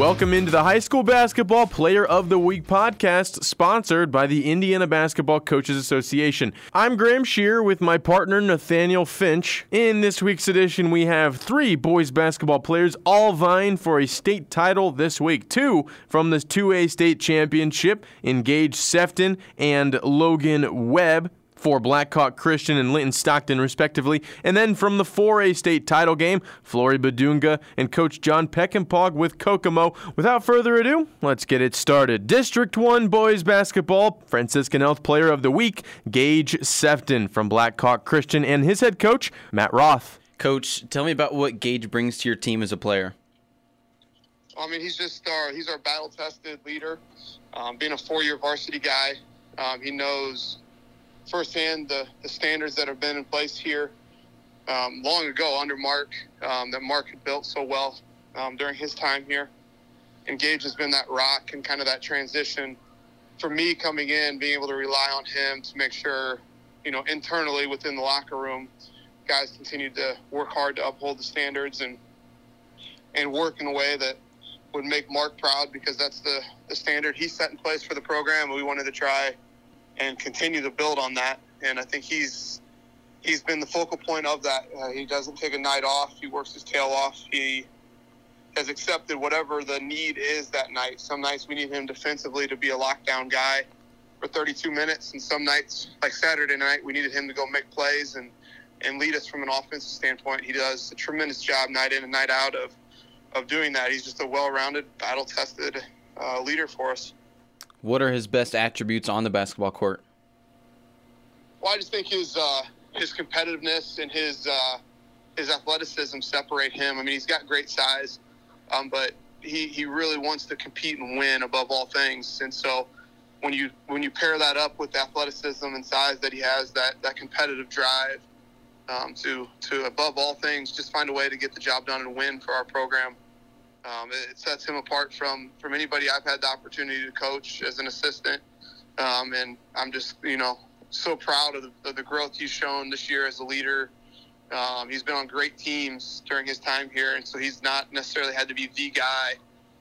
Welcome into the High School Basketball Player of the Week podcast, sponsored by the Indiana Basketball Coaches Association. I'm Graham Shear with my partner Nathaniel Finch. In this week's edition, we have 3 boys basketball players all vying for a state title this week. 2 from the 2A state championship in Gage Sefton and Logan Webb for Blackhawk Christian and Linton Stockton, respectively. And then from the 4A state title game, Flory Badunga and Coach John Peckinpah with Kokomo. Without further ado, let's get it started. District 1 boys basketball, Franciscan Health Player of the Week, Gage Sefton from Blackhawk Christian and his head coach, Matt Roth. Coach, tell me about what Gage brings to your team as a player. I mean, he's our battle-tested leader. Being a 4-year varsity guy, he knows firsthand the standards that have been in place here long ago under Mark, that Mark had built so well during his time here. And Gage has been that rock and kind of that transition for me coming in, being able to rely on him to make sure, internally within the locker room, guys continue to work hard to uphold the standards and work in a way that would make Mark proud, because that's the standard he set in place for the program, and we wanted to try and continue to build on that. And I think he's been the focal point of that. He doesn't take a night off. He works his tail off. He has accepted whatever the need is that night. Some nights we need him defensively to be a lockdown guy for 32 minutes. And some nights, like Saturday night, we needed him to go make plays and lead us from an offensive standpoint. He does a tremendous job night in and night out of doing that. He's just a well-rounded, battle-tested leader for us. What are his best attributes on the basketball court? Well, I just think his competitiveness and his athleticism separate him. I mean, he's got great size, but he really wants to compete and win above all things. And so when you pair that up with the athleticism and size that he has, that competitive drive to above all things just find a way to get the job done and win for our program. It sets him apart from anybody I've had the opportunity to coach as an assistant. And I'm just, so proud of the growth he's shown this year as a leader. He's been on great teams during his time here, and so he's not necessarily had to be the guy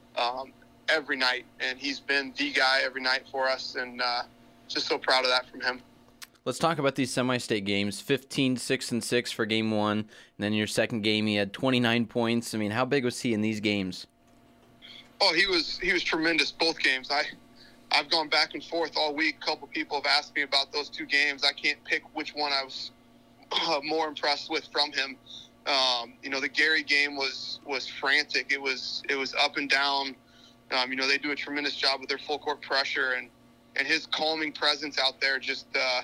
every night. And he's been the guy every night for us, and just so proud of that from him. Let's talk about these semi-state games. 15, 6, and 6 for game 1. And then in your second game, he had 29 points. I mean, how big was he in these games? Oh, he was tremendous both games. I've gone back and forth all week. A couple people have asked me about those 2 games. I can't pick which one I was more impressed with from him. The Gary game was frantic. It was up and down. They do a tremendous job with their full court pressure, and his calming presence out there just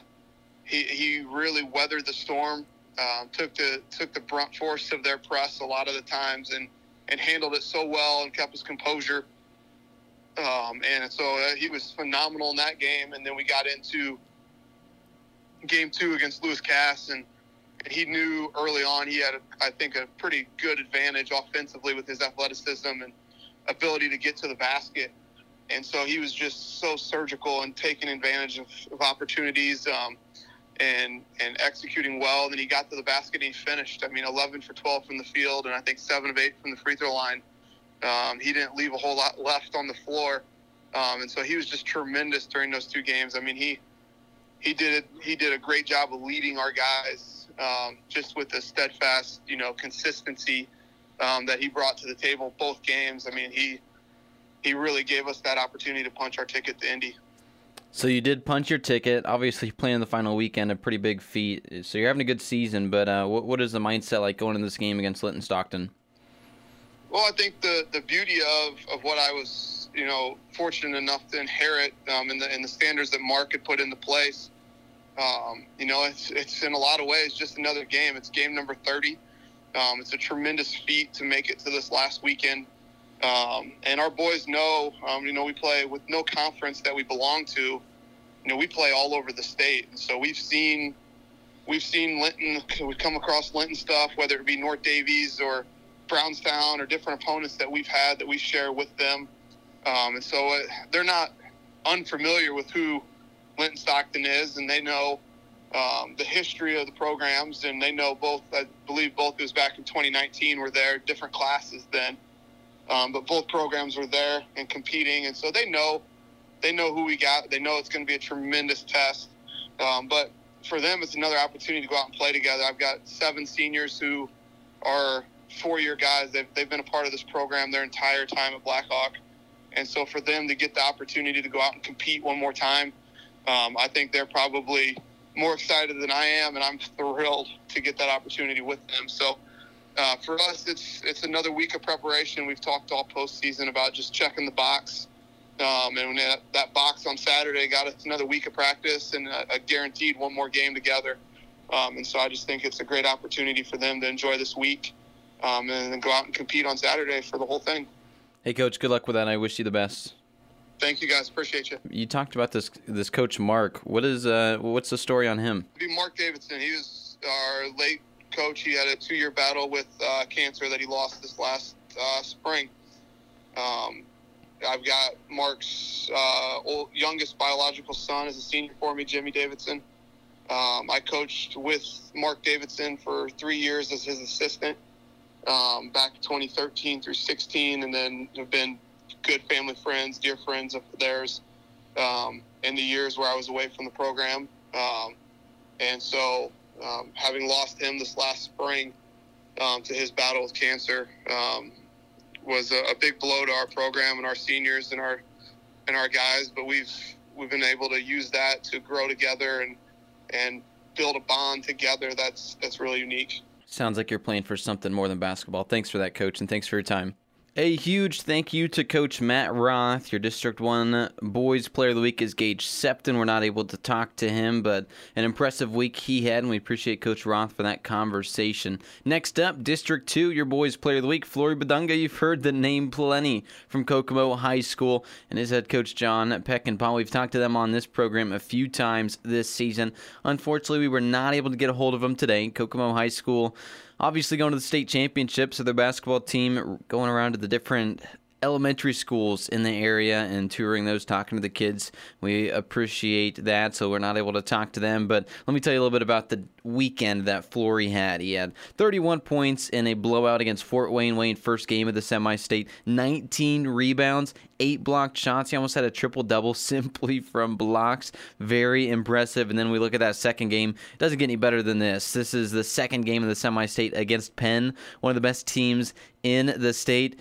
he really weathered the storm, took the brunt force of their press a lot of the times, and handled it so well and kept his composure. And so he was phenomenal in that game. And then we got into game 2 against Lewis Cass, and he knew early on he had, I think, a pretty good advantage offensively with his athleticism and ability to get to the basket. And so he was just so surgical and taking advantage of opportunities and executing well. And then he got to the basket and he finished. 11 for 12 from the field, and I think 7 of 8 from the free throw line. He didn't leave a whole lot left on the floor. And so he was just tremendous during those 2 games. I mean, he did a great job of leading our guys, just with the steadfast, consistency that he brought to the table both games. I mean, he really gave us that opportunity to punch our ticket to Indy. So you did punch your ticket. Obviously, playing the final weekend, a pretty big feat. So you're having a good season, but what is the mindset like going into this game against Linton Stockton? Well, I think the beauty of what I was, fortunate enough to inherit in the standards that Mark had put into place, it's in a lot of ways just another game. It's game number 30. It's a tremendous feat to make it to this last weekend. And our boys know, we play with no conference that we belong to. We play all over the state. And so we've seen Linton, we've come across Linton stuff, whether it be North Davies or Brownstown or different opponents that we've had that we share with them. And so they're not unfamiliar with who Linton Stockton is, and they know the history of the programs, and they know both, I believe both, it was back in 2019, were there, different classes then. But both programs were there and competing, and so they know who we got. They know it's going to be a tremendous test. But for them, it's another opportunity to go out and play together. I've got 7 seniors who are 4-year guys. They've been a part of this program their entire time at Blackhawk. And so for them to get the opportunity to go out and compete one more time, I think they're probably more excited than I am, and I'm thrilled to get that opportunity with them. So for us, it's another week of preparation. We've talked all postseason about just checking the box. And when that box on Saturday got us another week of practice and a guaranteed one more game together. And so I just think it's a great opportunity for them to enjoy this week and then go out and compete on Saturday for the whole thing. Hey, Coach, good luck with that. I wish you the best. Thank you, guys. Appreciate you. You talked about this Coach Mark. What's the story on him? Mark Davidson. He was our late coach. He had a 2-year battle with cancer that he lost this last spring. I've got Mark's youngest biological son as a senior for me, Jimmy Davidson. I coached with Mark Davidson for 3 years as his assistant, back 2013 through 16, and then have been good family friends, dear friends of theirs in the years where I was away from the program. And so having lost him this last spring to his battle with cancer was a big blow to our program and our seniors and our guys. But we've been able to use that to grow together and build a bond together that's really unique. Sounds like you're playing for something more than basketball. Thanks for that, Coach, and thanks for your time. A huge thank you to Coach Matt Roth. Your District 1 Boys Player of the Week is Gage Septon. We're not able to talk to him, but an impressive week he had, and we appreciate Coach Roth for that conversation. Next up, District 2, your Boys Player of the Week, Flory Badunga. You've heard the name plenty from Kokomo High School and his head coach, John Peckinpah. We've talked to them on this program a few times this season. Unfortunately, we were not able to get a hold of them today. Kokomo High School obviously going to the state championship, so their basketball team going around to the different elementary schools in the area and touring those, talking to the kids. We appreciate that, so we're not able to talk to them. But let me tell you a little bit about the weekend that Flory had. He had 31 points in a blowout against Fort Wayne, first game of the semi-state, 19 rebounds, 8 blocked shots. He almost had a triple-double simply from blocks. Very impressive. And then we look at that second game. It doesn't get any better than this. This is the second game of the semi-state against Penn, one of the best teams in the state.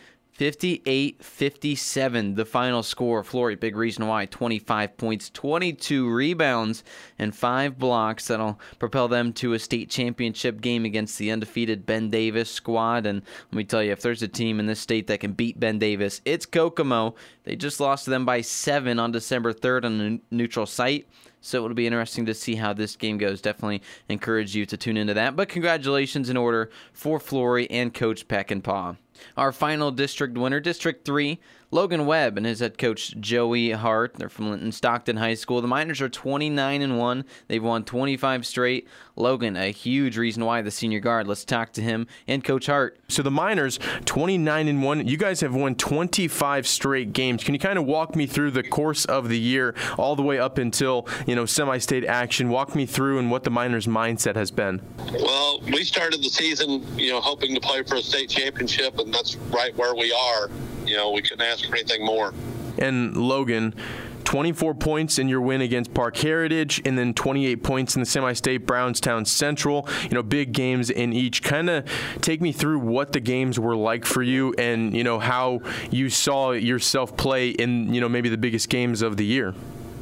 58-57, the final score. Flory, big reason why. 25 points, 22 rebounds, and 5 blocks. That'll propel them to a state championship game against the undefeated Ben Davis squad. And let me tell you, if there's a team in this state that can beat Ben Davis, it's Kokomo. They just lost to them by 7 on December 3rd on a neutral site. So it'll be interesting to see how this game goes. Definitely encourage you to tune into that. But congratulations in order for Flory and Coach Peckinpah. Our final district winner, District 3, Logan Webb and his head coach, Joey Hart. They're from Linton Stockton High School. The Miners are 29-1. They've won 25 straight. Logan, a huge reason why, the senior guard. Let's talk to him and Coach Hart. So the Miners, 29-1. You guys have won 25 straight games. Can you kind of walk me through the course of the year all the way up until, semi-state action? Walk me through and what the Miners' mindset has been. Well, we started the season, hoping to play for a state championship, and that's right where we are. We couldn't ask for anything more. And Logan, 24 points in your win against Park Heritage, and then 28 points in the semi-state Brownstown Central. Big games in each. Kind of take me through what the games were like for you, and how you saw yourself play in maybe the biggest games of the year.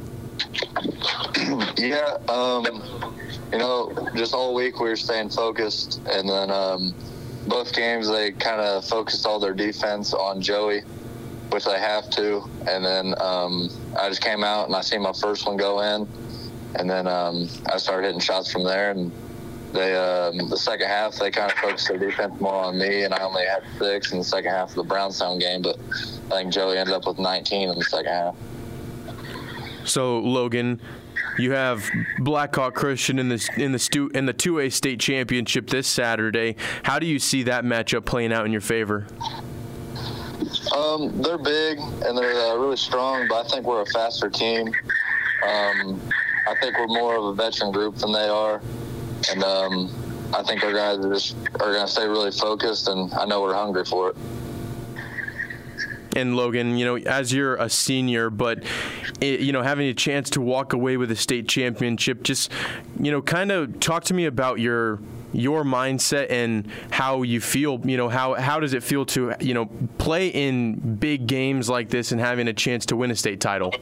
Yeah, just all week we were staying focused, and then both games they kind of focused all their defense on Joey, which they have to, and then I just came out and I seen my first one go in, and then I started hitting shots from there, and they the second half they kind of focused their defense more on me, and I only had 6 in the second half of the Brownstown game, but I think Joey ended up with 19 in the second half. So Logan, you have Blackhawk Christian in the 2A state championship this Saturday. How do you see that matchup playing out in your favor? They're big and they're really strong, but I think we're a faster team. I think we're more of a veteran group than they are, and I think our guys are going to stay really focused, and I know we're hungry for it. And Logan, as you're a senior, but having a chance to walk away with a state championship, just kind of talk to me about your mindset and how you feel. How does it feel to play in big games like this and having a chance to win a state title?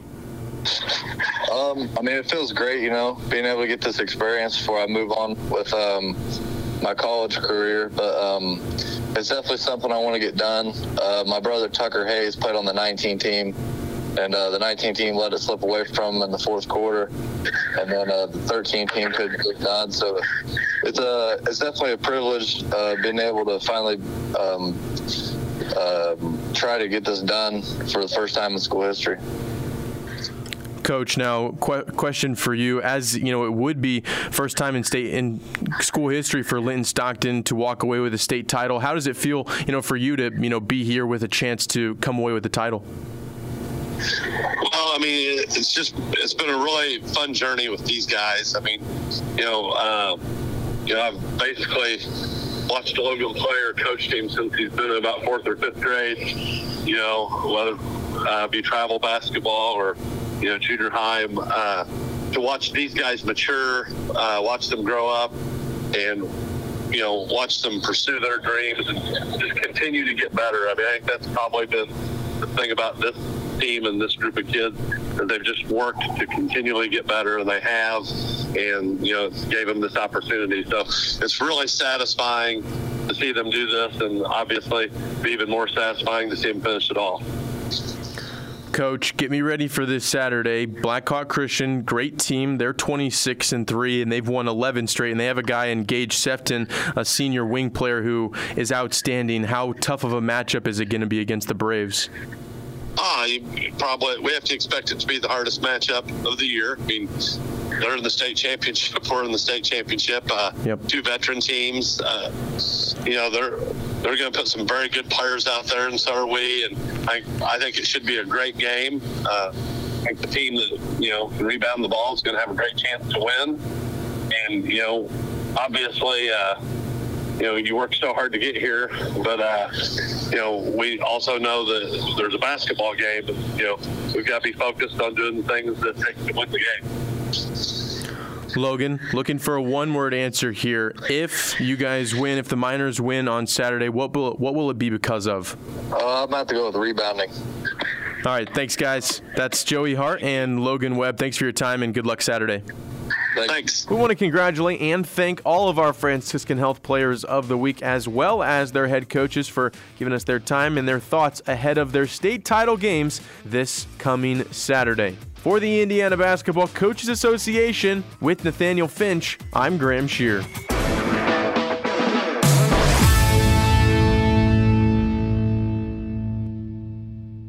It feels great, being able to get this experience before I move on with my college career, but it's definitely something I want to get done. My brother Tucker Hayes played on the 19 team, and the 19 team let it slip away from him in the fourth quarter, and then the 13 team couldn't get it done. So it's definitely a privilege being able to finally try to get this done for the first time in school history. Coach, now question for you, as it would be first time in school history for Linton Stockton to walk away with a state title. How does it feel for you to be here with a chance to come away with the title? Well, it's been a really fun journey with these guys. I've basically watched Logan play or coached him since he's been in about 4th or 5th grade, whether it be travel basketball or junior high, to watch these guys mature, watch them grow up, and watch them pursue their dreams and just continue to get better. I think that's probably been the thing about this team and this group of kids, is they've just worked to continually get better, and they have, and it's gave them this opportunity. So it's really satisfying to see them do this, and obviously be even more satisfying to see them finish it all. Coach, get me ready for this Saturday. Blackhawk Christian, great team. They're 26-3, and they've won 11 straight. And they have a guy in Gage Sefton, a senior wing player who is outstanding. How tough of a matchup is it going to be against the Braves? We have to expect it to be the hardest matchup of the year. They're in the state championship. We're in the state championship. Yep. 2 veteran teams. They're going to put some very good players out there, and so are we. And I think it should be a great game. I think the team that can rebound the ball is going to have a great chance to win. And obviously, you work so hard to get here, but we also know that there's a basketball game. And, we've got to be focused on doing the things that take to win the game. Logan, looking for a one-word answer here. If you guys win, if the Miners win on Saturday, what will it be because of? I'm about to go with rebounding. All right, thanks, guys. That's Joey Hart and Logan Webb. Thanks for your time, and good luck Saturday. Thanks. We want to congratulate and thank all of our Franciscan Health Players of the Week, as well as their head coaches, for giving us their time and their thoughts ahead of their state title games this coming Saturday. For the Indiana Basketball Coaches Association, with Nathaniel Finch, I'm Graham Shear.